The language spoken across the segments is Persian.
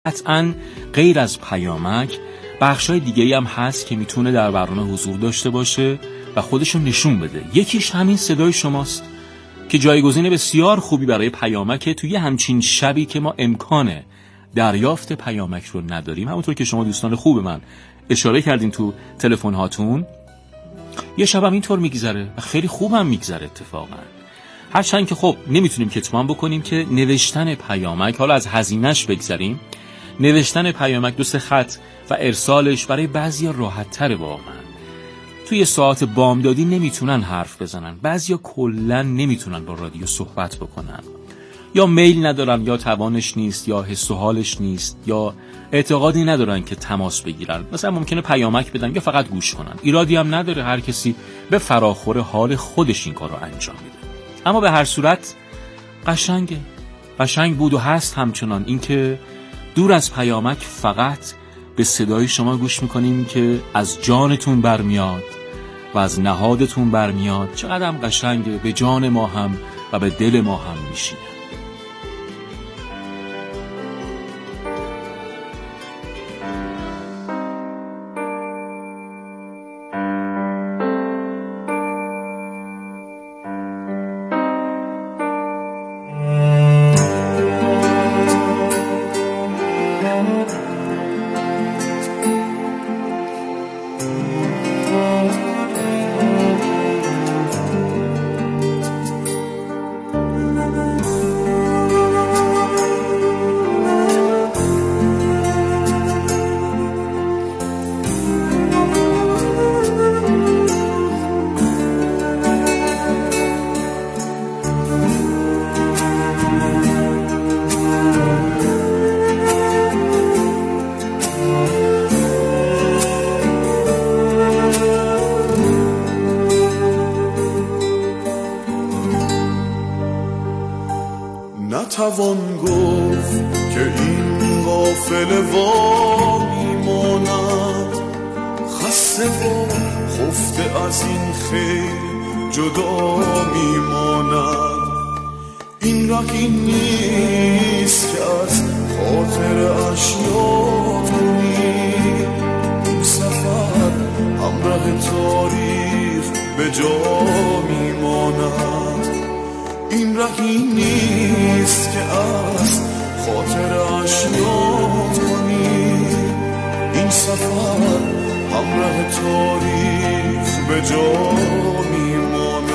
قطعاً غیر از پیامک بخشای دیگه‌ای هم هست که میتونه در برنامه حضور داشته باشه و خودشو نشون بده. یکیش همین صدای شماست که جایگزین بسیار خوبی برای پیامکه توی همچین شبی که ما امکان دریافت پیامک رو نداریم. همونطور که شما دوستان خوب من اشاره کردین تو تلفن هاتون، یه شبم اینطور میگذره و خیلی خوبم میگذره اتفاقا. هرچند که خب نمیتونیم کتمان بکنیم که نوشتن پیامک، حالا از هزینه‌اش بگذریم، نوشتن پیامک 2-3 خط و ارسالش برای بعضیا راحت تره. واقعا توی ساعت بامدادی نمیتونن حرف بزنن، بعضیا کلا نمیتونن با رادیو صحبت بکنن، یا میل ندارن، یا توانش نیست، یا حس و حالش نیست، یا اعتقادی ندارن که تماس بگیرن. مثلا ممکنه پیامک بدن یا فقط گوش کنن. ایرادی هم نداره، هر کسی به فراخور حال خودش این کار رو انجام میده. اما به هر صورت قشنگ بود و هست همچنان اینکه دور از پیامک فقط به صدای شما گوش میکنیم که از جانتون برمیاد و از نهادتون برمیاد. چقدر هم قشنگه، به جان ما هم و به دل ما هم میشینه. نتوان گفت که این غافل وا میماند، خسته و خفته از این خیل جدا میماند. این رهی نیست که از خاطر اشیا کنی، این سفر همراه تاریخ به جا میماند. این رهی نیست که از خاطر اشیات کنی، این سفر همراه تاریخ به جا میماند.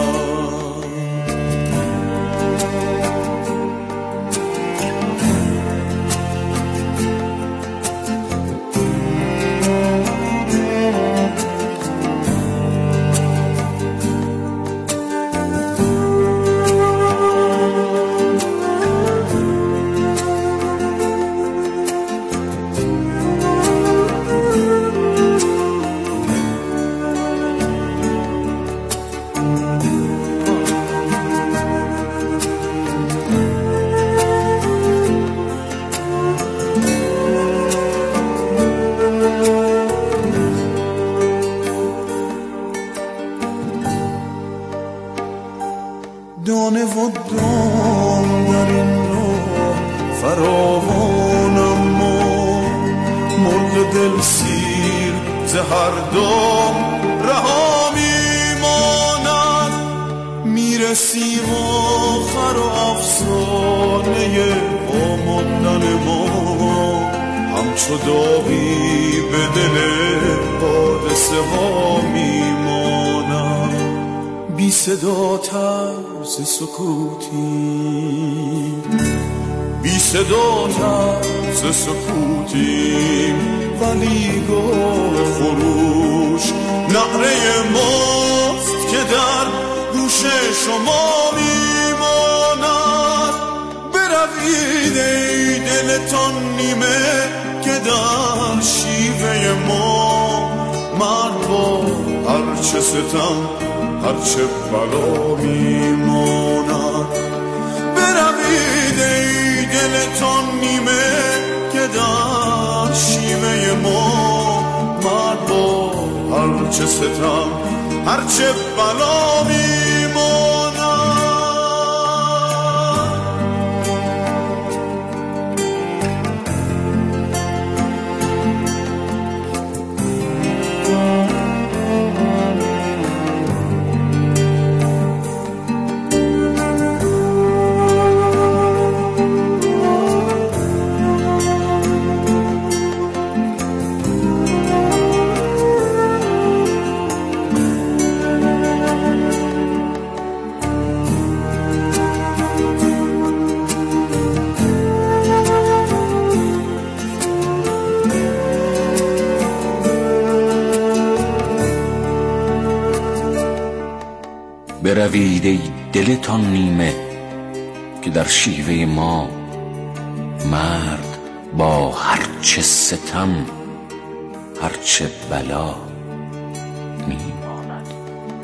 دانه و دام در این راه فراوان، اما مرغ دل سیر زهر دام رها میماند. میرسیم آخر و افسانه آماندن ما همچو داغی به دل حادثه ها میماند. بی صدا طرز سکوتی، بی صدا طرز سکوتی، ولی گاه خروش نعره ماست که در گوش شما میماند. بروید ای دلتان نیمه که در شیوه ما مرد با هرچه ستم هرچه بلا میماند. بروید ای دلتان نیمه که در شیوه ما مرد با هرچه ستم هرچه بلا میماند. بروید ای دلتان نیمه که در شیوه ما مرد با هرچه ستم هرچه بلا میماند.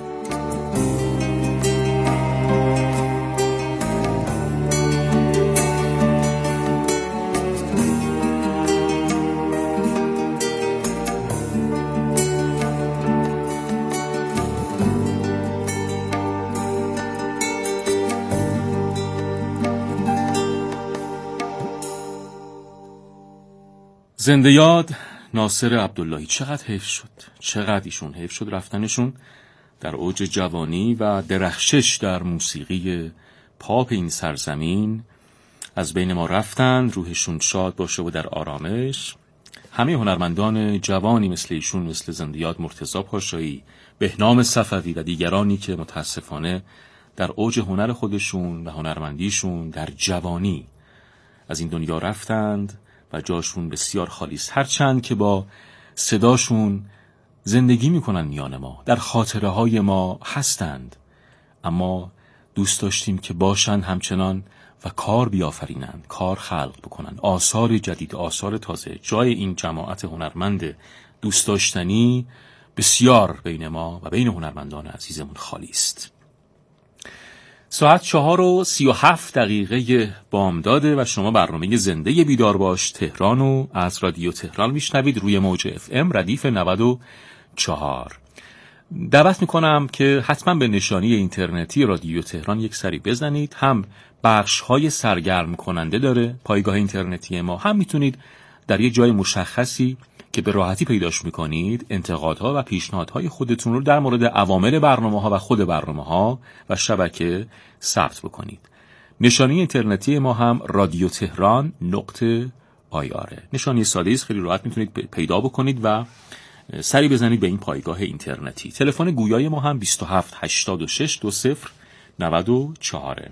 زنده یاد ناصر عبداللهی. چقدر حیف شد، چقدر ایشون حیف شد رفتنشون در اوج جوانی و درخشش در موسیقی پاپ این سرزمین. از بین ما رفتند، روحشون شاد باشه و در آرامش. همه هنرمندان جوانی مثل ایشون، مثل زنده یاد مرتضی پاشایی، بهنام صفوی و دیگرانی که متاسفانه در اوج هنر خودشون و هنرمندیشون در جوانی از این دنیا رفتند و جاشون بسیار خالی است. هرچند که با صداشون زندگی میکنن میان ما، در خاطره های ما هستند، اما دوست داشتیم که باشن همچنان و کار بیافرینند، کار خلق بکنن، آثار جدید، آثار تازه. جای این جماعت هنرمند دوست داشتنی بسیار بین ما و بین هنرمندان عزیزمون خالی است. ساعت 4:37 بامداده و شما برنامه زنده بیدار باش تهران رو از رادیو تهران میشنوید روی موج FM ردیف 94. دعوت میکنم که حتما به نشانی اینترنتی رادیو تهران یک سری بزنید. هم بخش‌های سرگرم کننده داره پایگاه اینترنتی ما، هم میتونید در یک جای مشخصی که به راحتی پیداش میکنید انتقادها و پیشنهادهای خودتون رو در مورد اوامر برنامه‌ها و خود برنامه‌ها و شبکه ثبت بکنید. نشانی اینترنتی ما هم رادیو تهران .ir. نشانی ساده است، خیلی راحت میتونید پیدا بکنید و سری بزنید به این پایگاه اینترنتی. تلفن گویای ما هم 27 86 20 94.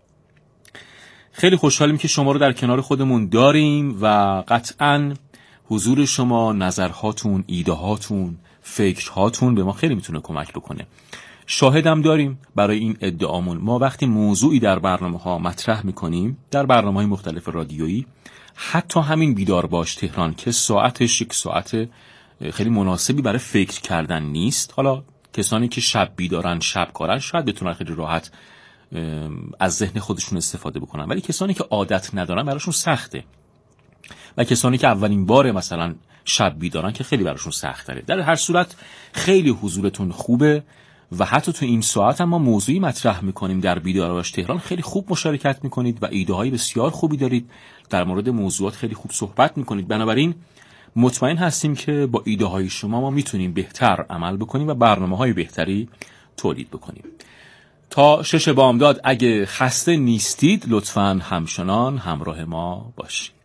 خیلی خوشحالیم که شما رو در کنار خودمون داریم و قطعاً حضور شما، نظرهاتون، ایده‌هاتون، فکرهاتون به ما خیلی میتونه کمک بکنه. شاهدم داریم برای این ادعامون. ما وقتی موضوعی در برنامه‌ها مطرح میکنیم، در برنامه‌های مختلف رادیویی، حتی همین بیدار باش تهران که ساعتش یک ساعت خیلی مناسبی برای فکر کردن نیست، حالا کسانی که شب بیدارن، شب کارن، شاید بتونن خیلی راحت از ذهن خودشون استفاده بکنن، ولی کسانی که عادت ندارن براشون سخته و کسانی که اولین باره مثلا شب بیدارن که خیلی براشون سخت داره. در هر صورت خیلی حضورتون خوبه و حتی تو این ساعت هم ما موضوعی مطرح میکنیم در بیدار باش تهران. خیلی خوب مشارکت میکنید و ایده های بسیار خوبی دارید، در مورد موضوعات خیلی خوب صحبت میکنید. بنابراین مطمئن هستیم که با ایده های شما ما میتونیم بهتر عمل بکنیم و برنامه های بهتری تولید بکنیم. تا 6 بامداد اگه خسته نیستید لطفاً همچنان همراه ما باشید.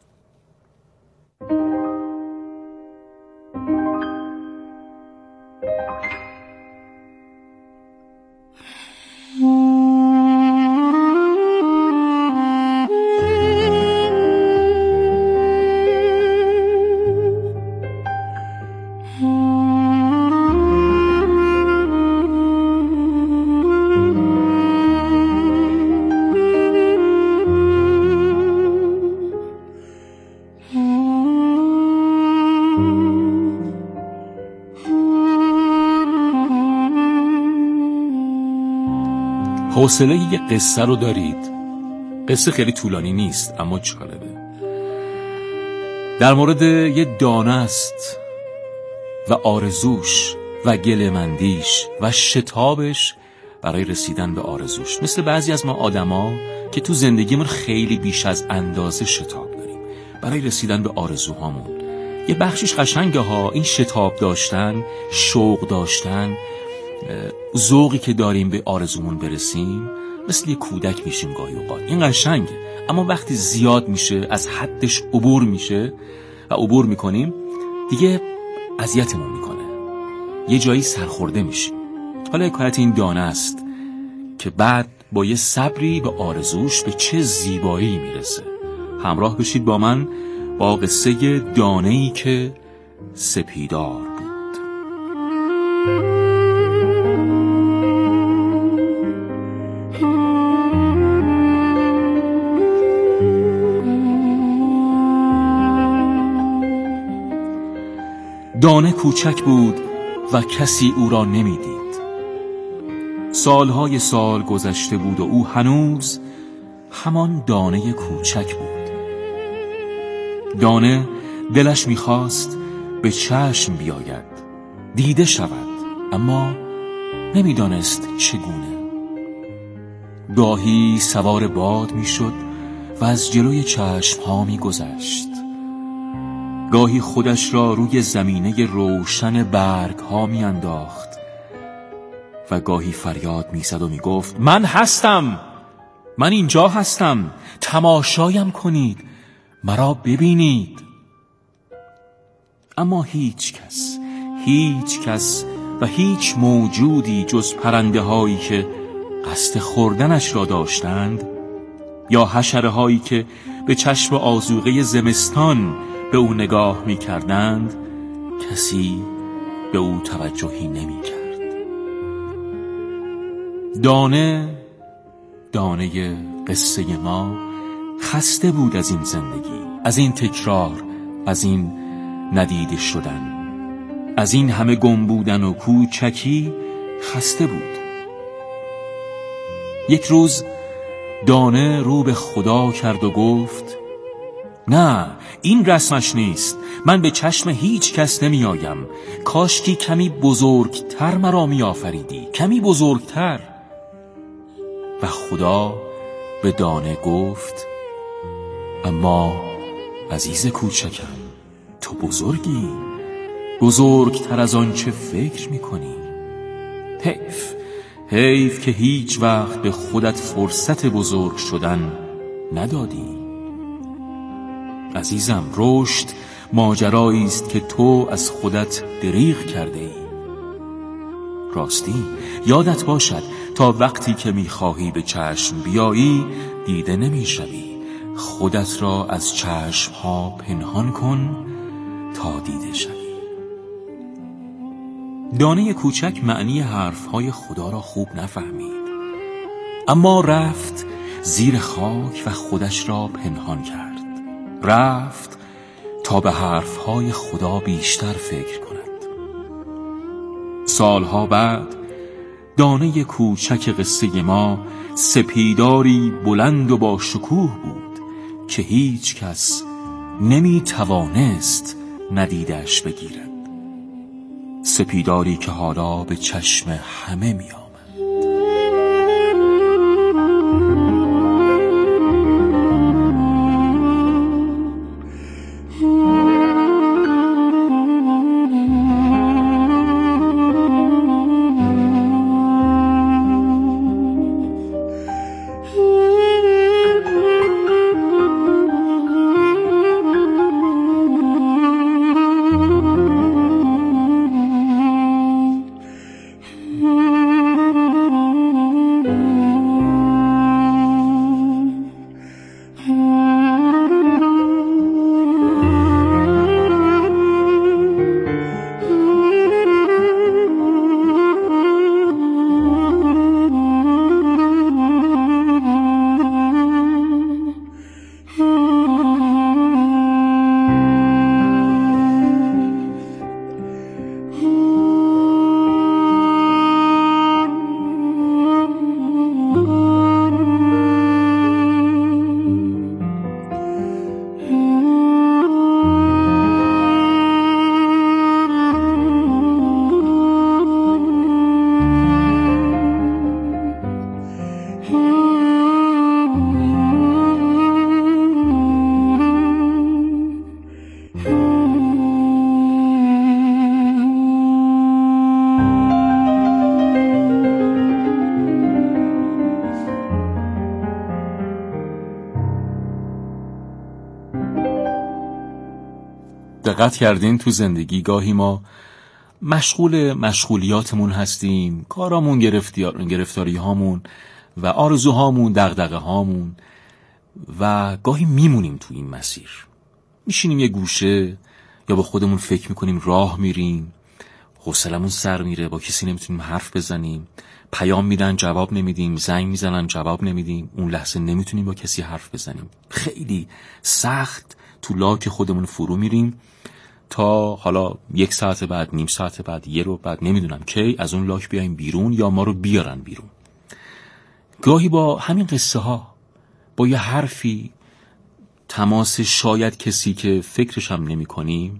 حوصله یه قصه رو دارید؟ قصه خیلی طولانی نیست اما جالبه. در مورد یه دانه است و آرزوش و گله‌مندیش و شتابش برای رسیدن به آرزوش. مثل بعضی از ما آدما که تو زندگیمون خیلی بیش از اندازه شتاب داریم برای رسیدن به آرزوهامون. یه بخشش قشنگه ها، این شتاب داشتن، شوق داشتن، ذوقی که داریم به آرزومون برسیم، مثل یه کودک میشیم گاهی اوقات. این قشنگه، اما وقتی زیاد میشه، از حدش عبور میشه و عبور میکنیم، دیگه اذیتمون میکنه، یه جایی سرخورده میشیم. حالا حکایت این دانه است که بعد با یه صبری به آرزوش به چه زیبایی میرسه. همراه بشید با من با قصه دانه‌ای که سپیدار بود. دانه کوچک بود و کسی او را نمیدید. سالهای سال گذشته بود و او هنوز همان دانه کوچک بود. دانه دلش میخواست به چشم بیاید، دیده شود، اما نمیدانست چگونه. گاهی سوار باد میشد و از جلوی چشمها میگذشت. گاهی خودش را روی زمینه روشن برگها میانداخت و گاهی فریاد میزد و میگفت من هستم، من اینجا هستم، تماشایم کنید، مرا ببینید. اما هیچ کس و هیچ موجودی جز پرنده هایی که قصد خوردنش را داشتند یا حشره هایی که به چشم آذوقه زمستان به او نگاه می کردند، کسی به او توجهی نمی کرد. دانه قصه ما خسته بود از این زندگی، از این تکرار، از این ندیده شدن، از این همه گم بودن و کوچکی خسته بود. یک روز دانه رو به خدا کرد و گفت نه، این رسمش نیست، من به چشم هیچ کس نمی آیم، کاشکی کمی بزرگتر مرا می آفریدی، کمی بزرگتر. و خدا به دانه گفت اما عزیز کوچکم، تو بزرگی، بزرگتر از آن چه فکر می کنی. حیف که هیچ وقت به خودت فرصت بزرگ شدن ندادی. عزیزم، رشد ماجرایی است که تو از خودت دریغ کرده ای. راستی یادت باشد تا وقتی که میخواهی به چشم بیایی دیده نمیشوی. خودت را از چشمها پنهان کن تا دیده شوی. دانه کوچک معنی حرفهای خدا را خوب نفهمید، اما رفت زیر خاک و خودش را پنهان کرد. رفت تا به حرفهای خدا بیشتر فکر کند. سالها بعد دانه کوچک قصه ما سپیداری بلند و با شکوه بود که هیچ کس نمی توانست ندیدش بگیرد. سپیداری که حالا به چشم همه می آمد. دقت کردین تو زندگی گاهی ما مشغول مشغولیاتمون هستیم، کارامون، گرفتاری هامون و آرزوهامون، دغدغه هامون، و گاهی میمونیم تو این مسیر. میشینیم یه گوشه یا با خودمون فکر میکنیم، راه میریم، حوصلمون سر میره، با کسی نمیتونیم حرف بزنیم، پیام میدن جواب نمیدیم، زنگ میزنن جواب نمیدیم، اون لحظه نمیتونیم با کسی حرف بزنیم. خیلی سخت تو لاک خودمون فرو میریم تا حالا 1 ساعت بعد، نیم ساعت بعد، 1 رو بعد، نمیدونم کی از اون لاک بیایم بیرون یا ما رو بیارن بیرون. گاهی با همین قصه ها، با یه حرفی، تماس شاید کسی که فکرش هم نمی کنیم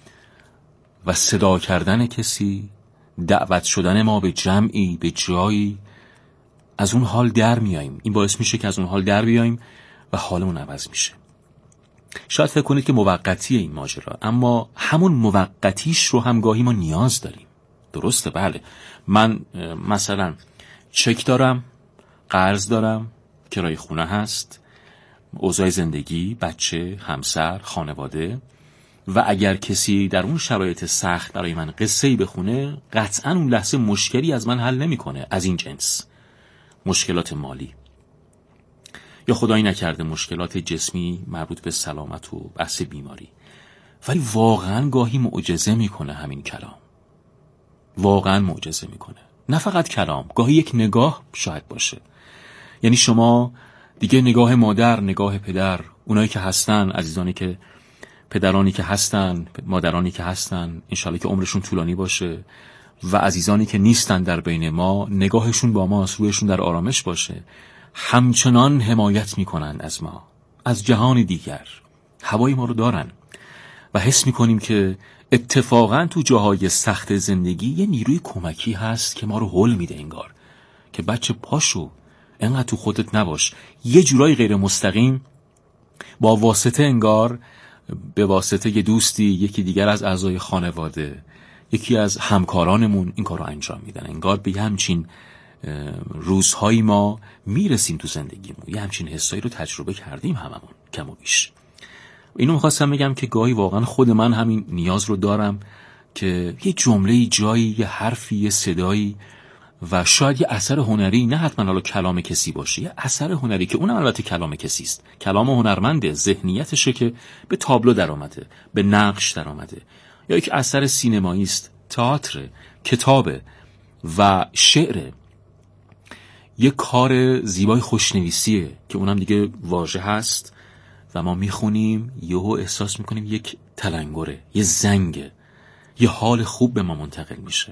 و صدا کردن کسی، دعوت شدن ما به جمعی، به جایی، از اون حال در میاییم. این باعث میشه که از اون حال در بیاییم و حالمون عوض میشه. شاید فکر کنید که موقتیه این ماجرا، اما همون موقتیش رو هم گاهی ما نیاز داریم. درسته، بله. من مثلا چک دارم، قرض دارم، کرایه خونه هست، اوضاع زندگی، بچه، همسر، خانواده، و اگر کسی در اون شرایط سخت برای من قصه‌ای بخونه، قطعاً اون لحظه مشکلی از من حل نمی‌کنه، از این جنس مشکلات مالی یا خدایی نکرده مشکلات جسمی مربوط به سلامت و بحث بیماری. ولی واقعاً گاهی معجزه میکنه همین کلام، واقعاً معجزه میکنه. نه فقط کلام، گاهی یک نگاه شاید باشه. یعنی شما دیگه نگاه مادر، نگاه پدر، اونایی که هستن، عزیزانی که پدرانی که هستن، مادرانی که هستن، انشالله که عمرشون طولانی باشه، و عزیزانی که نیستن در بین ما، نگاهشون با ما، رویشون در آرامش باشه، همچنان حمایت میکنن از ما، از جهان دیگر. هوای ما رو دارن و حس میکنیم که اتفاقا تو جاهای سخت زندگی یه نیروی کمکی هست که ما رو هل میده، انگار که بچه پاشو، انقدر تو خودت نباش. یه جورای غیر مستقیم با واسطه، انگار به واسطه یه دوستی، یکی دیگر از اعضای خانواده، یکی از همکارانمون این کار رو انجام میدن. انگار به همچین روزهایی ما میرسیم تو زندگیمون، یه همچین حسایی رو تجربه کردیم هممون کم و بیش. اینو میخواستم بگم که گاهی واقعا خود من همین نیاز رو دارم که یه جمله جایی، یه حرفی، یه صدایی، و شاید یه اثر هنری، نه حتما حالا کلام کسی باشه، یه اثر هنری که اونم البته کلام کسی است، کلام هنرمنده، ذهنیتشه که به تابلو در آمده، به نقش در آمده، یا یک اثر سینمایی است، تئاتر، کتابه و شعر، یه کار زیبای خوشنویسیه که اونم دیگه واژه هست و ما میخونیم، یهو احساس میکنیم یک تلنگره، یه زنگه، یه حال خوب به ما منتقل میشه.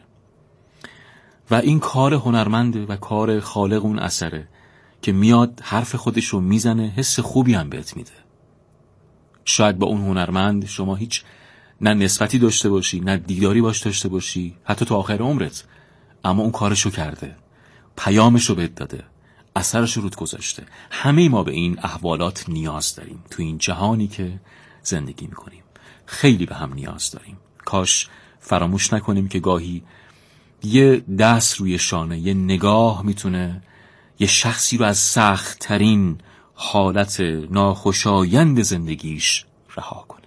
و این کار هنرمنده و کار خالق اون اثره که میاد حرف خودش رو میزنه، حس خوبی هم بهت میده. شاید با اون هنرمند شما هیچ نه نسبتی داشته باشی، نه دیداری باش داشته باشی، حتی تا آخر عمرت، اما اون کارشو کرده، پیامشو بهت داده، اثرشو رود گذاشته. همه ما به این احوالات نیاز داریم تو این جهانی که زندگی میکنیم. خیلی به هم نیاز داریم. کاش فراموش نکنیم که گاهی یه دست روی شانه، یه نگاه میتونه یه شخصی رو از سخت ترین حالت ناخوشایند زندگیش رها کنه.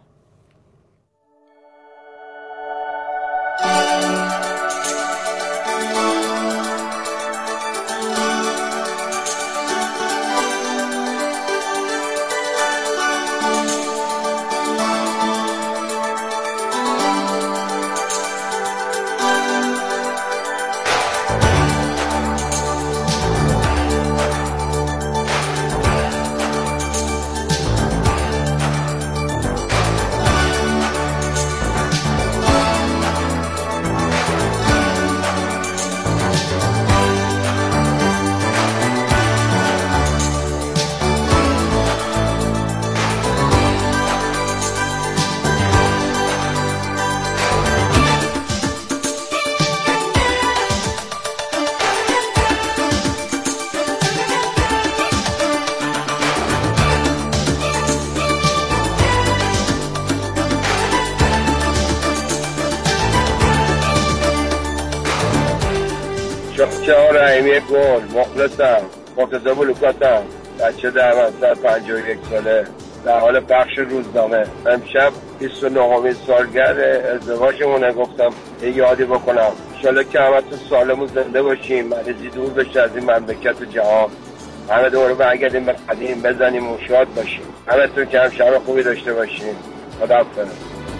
شهر رحیمی گل، مخلصم، مرتضی بلوکاتم، بچه درمانسر 51 ساله، در حال پخش روزنامه. امشب 29مین سالگرد ازدواجمونه، گفتم یه یادی بکنم. انشالله که همتون سالم و زنده باشیم، مریضی دور بشه از این مملکت و جهان، همه دوره برگردیم به قدیم، بزنیم و شاد باشیم. همتون که هم شب خوبی داشته باشیم. خداحافظ.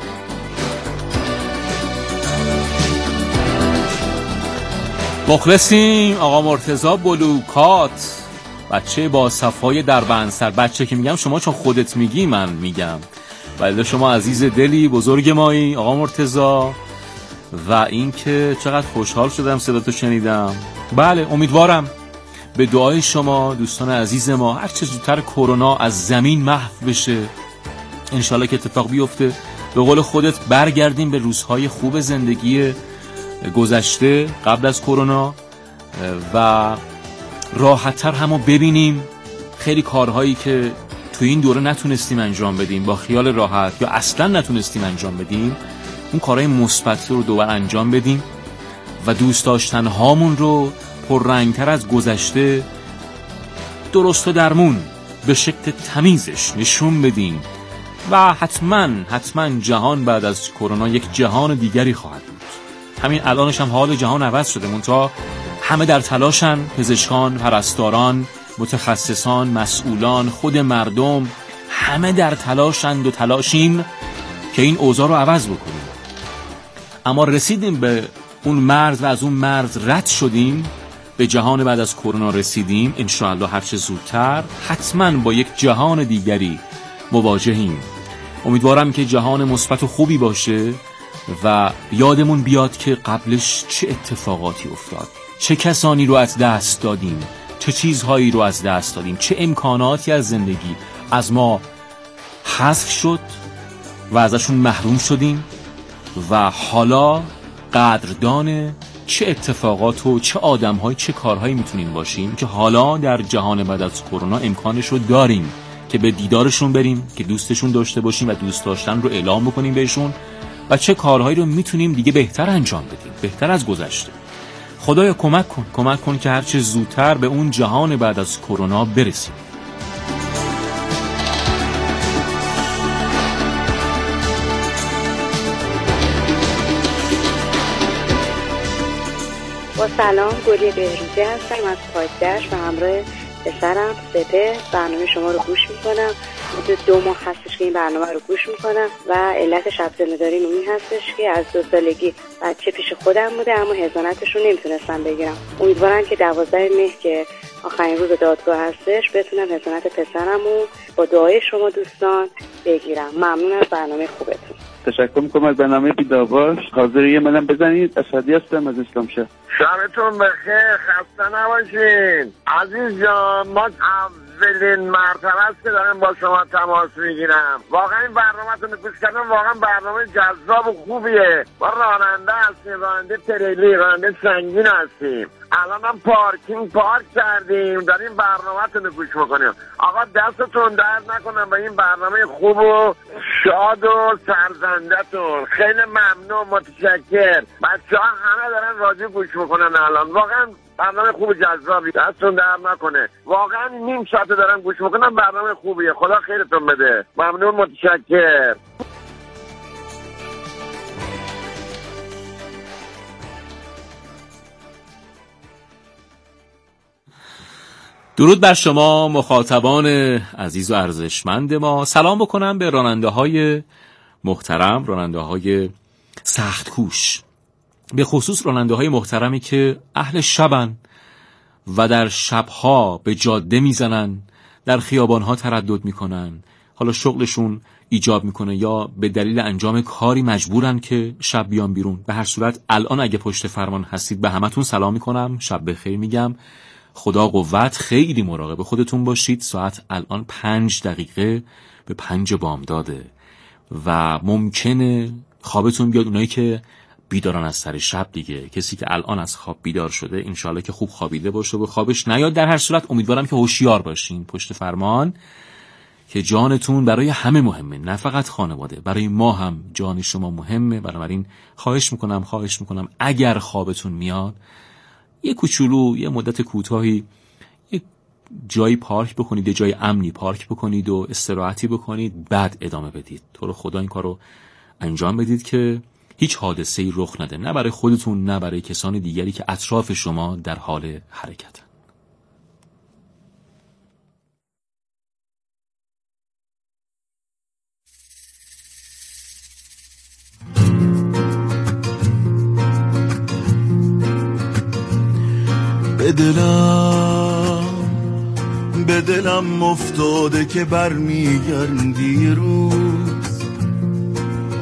مخلصیم. آقا مرتضی بلوکات، بچه با صفای دربندسر. بچه که میگم شما چون خودت میگی من میگم. بله شما عزیز دلی، بزرگ مایی آقا مرتضی. و این که چقدر خوشحال شدم صداتو شنیدم. بله امیدوارم به دعای شما دوستان عزیز ما هر چه زودتر کرونا از زمین محو بشه، انشالله که اتفاق بیفته. به قول خودت برگردیم به روزهای خوب زندگی گذشته قبل از کرونا و راحت‌تر همو ببینیم. خیلی کارهایی که تو این دوره نتونستیم انجام بدیم با خیال راحت یا اصلا نتونستیم انجام بدیم، اون کارهای مثبت رو دوباره انجام بدیم و دوست داشتن هامون رو پررنگتر از گذشته درست و درمون به شکل تمیزش نشون بدیم و حتما جهان بعد از کرونا یک جهان دیگری خواهد بود. همین الانش هم حال جهان عوض شده، منتها همه در تلاشن، پزشکان، پرستاران، متخصصان، مسئولان، خود مردم، همه در تلاشند و تلاشیم که این اوضاع رو عوض بکنیم. اما رسیدیم به اون مرز و از اون مرز رد شدیم، به جهان بعد از کرونا رسیدیم. انشاءالله هر چه زودتر حتما با یک جهان دیگری مواجهیم. امیدوارم که جهان مثبت و خوبی باشه و یادمون بیاد که قبلش چه اتفاقاتی افتاد، چه کسانی رو از دست دادیم، چه چیزهایی رو از دست دادیم، چه امکاناتی از زندگی از ما حذف شد و ازشون محروم شدیم و حالا قدردان چه اتفاقات و چه آدم‌های چه کارهایی میتونیم باشیم که حالا در جهان بعد از کرونا امکانش رو داریم که به دیدارشون بریم، که دوستشون داشته باشیم و دوست داشتن رو اعلام بکنیم بهشون و چه کارهایی رو میتونیم دیگه بهتر انجام بدیم، بهتر از گذشته. خدایا کمک کن که هر چه زودتر به اون جهان بعد از کرونا برسیم. با سلام، گلی بهروزی هستم از پایدشت و همراه پسرم سپه برنامه شما رو گوش میکنم. حدود 2 ماه هستش که این برنامه رو گوش میکنم و علت شب زنده‌داری این هستش که از 2 سالگی بچه پیش خودم بوده اما حضانتش رو نمیتونستم بگیرم. امیدوارم که 12 مهر که آخرین روز دادگاه هستش بتونم حضانت پسرم رو با دعای شما دوستان بگیرم. ممنون از برنامه خوبتون. تشکر میکنم از برنامه بیداواش. حاضریه منم بزنید. اسدی هستم از اسلام شهر. شبتون بخیر، خسته نباشین. عزیز جان، ما اولین مرتبه است که دارم با شما تماس میگیرم. واقعا این برنامه‌تون رو گوش کردم، واقعا برنامه جذاب و خوبیه. ما راننده هستیم، راننده تریلی، راننده سنگین هستیم. الان هم پارک کردیم، داریم برنامه‌تون رو گوش میکنیم. آقا دستتون درد نکنم به این برنامه خوب و شاد و سرزنده‌تون. خیلی ممنون، متشکر. بچه‌ها همه دارن راجع گوش میکنن الان. واقعا برنامه خوب جذابی، دستتون درد نکنه. واقعا نیم ساعت دارم گوش میکنم، برنامه خوبیه. خدا خیرتون بده. ممنون، متشکر. درود بر شما مخاطبان عزیز و ارزشمند ما. سلام بکنم به راننده های محترم، راننده های سخت کوش، به خصوص راننده های محترمی که اهل شبن و در شبها به جاده میزنن، در خیابانها تردد میکنن. حالا شغلشون ایجاب میکنه یا به دلیل انجام کاری مجبورن که شب بیان بیرون. به هر صورت الان اگه پشت فرمان هستید به همتون سلام میکنم، شب بخیر میگم. خدا قوت، خیلی مراقب خودتون باشید. ساعت الان 5 دقیقه به 5 بامداده و ممکنه خوابتون بیاد. اونایی که بیدارن از سر شب دیگه، کسی که الان از خواب بیدار شده انشالله که خوب خوابیده باشه و به خوابش نیاد. در هر صورت امیدوارم که هوشیار باشین پشت فرمان، که جانتون برای همه مهمه، نه فقط خانواده، برای ما هم جان شما مهمه. بنابراین خواهش میکنم اگر خوابتون میاد یه کوچولو، یه مدت کوتاهی یه جایی پارک بکنید، یه جای امنی پارک بکنید و استراحتی بکنید، بعد ادامه بدید. تو رو خدا این کارو انجام بدید که هیچ حادثه‌ای رخ نده، نه برای خودتون نه برای کسان دیگری که اطراف شما در حال حرکتن. به دلم افتاده که برمیگردی روز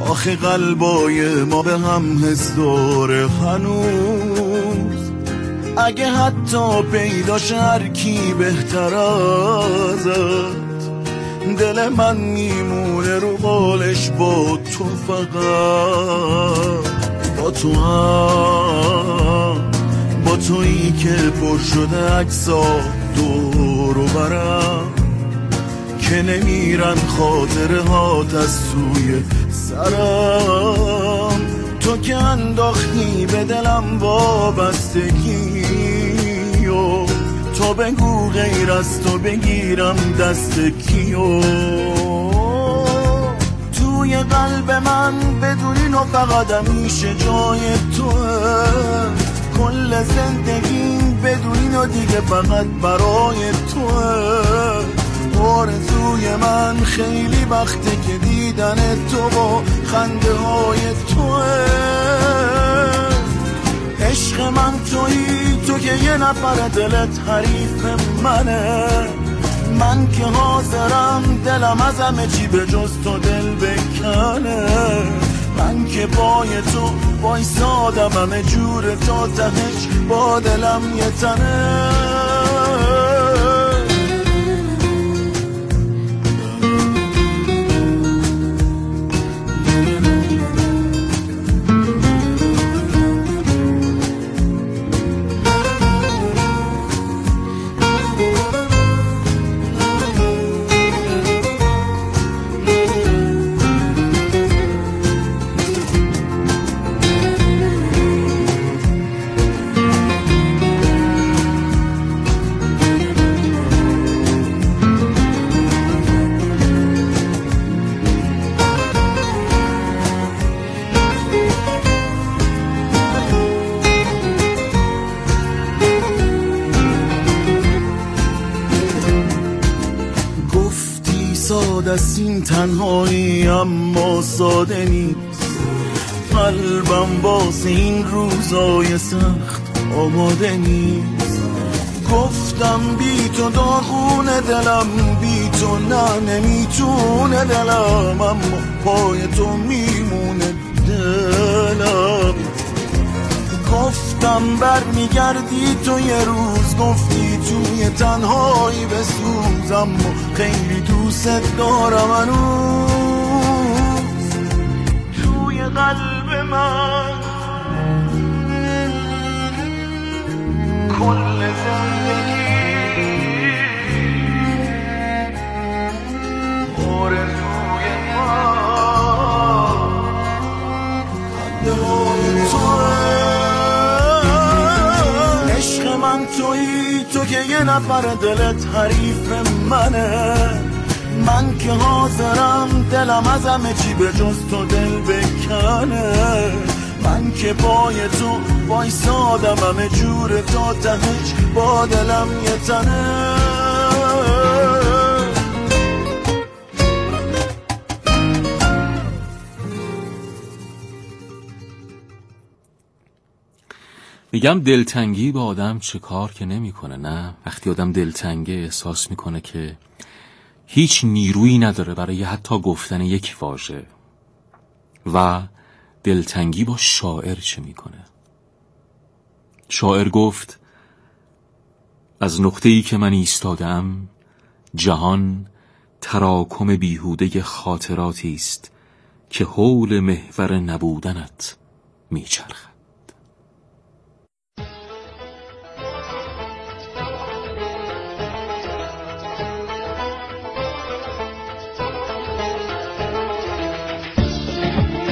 آخه قلبای ما به هم حس داره هنوز، اگه حتی پیداش هر کی بهتر ازت، دل من میمونه رو قالش با تو، فقط با تو هم، با تویی که پر شده عکسا دور و برم، که نمیرن خاطره هات از توی سرم. تو که انداختی به دلم وابستگی و تو بگو غیر از تو بگیرم دست کیو. توی قلب من بدون اینو فقط همیشه جای توه، کل زندگیم بدون اینو دیگه فقط برای توه. آرزوی من خیلی وقته که دیدن تو با خنده های توه. عشق من تویی، تو که یه نفر دلت حریف منه، من که حاضرم دلم از همه چی به جز تو دل بکنه. من که پای تو وایسادم همه جور تا تهش با دلم یه تنه. ساده است این تنهایی اما ساده نیست، قلبم واسه این روزای سخت آماده نیست. گفتم بی تو داغونه دلم، بی تو نه نمیتونه دلم، اما پای تو میمونه دلم. گفتم برمیگردی تو یه روز، گفتی توی تنهایی بسوز، اما خیلی دوست دارم هنوز. توی قلب من کل زندگی آرزوی من خنده توه. عشق من تویی، تو که یه نفر دلت حریف منه، من که حاضرم دلم از همه چی به جز تو دل بکنه. من که پای تو وایسادم همه جور تا تهش با دلم یه تنه. میگم دلتنگی با آدم چه کار که نمیکنه، نه؟ وقتی آدم دلتنگه احساس میکنه که هیچ نیرویی نداره برای حتی گفتن یک واژه. و دلتنگی با شاعر چه میکنه؟ شاعر گفت از نقطه‌ای که من ایستادم جهان تراکم بیهوده خاطراتی است که حول محور نبودنت میچرخد.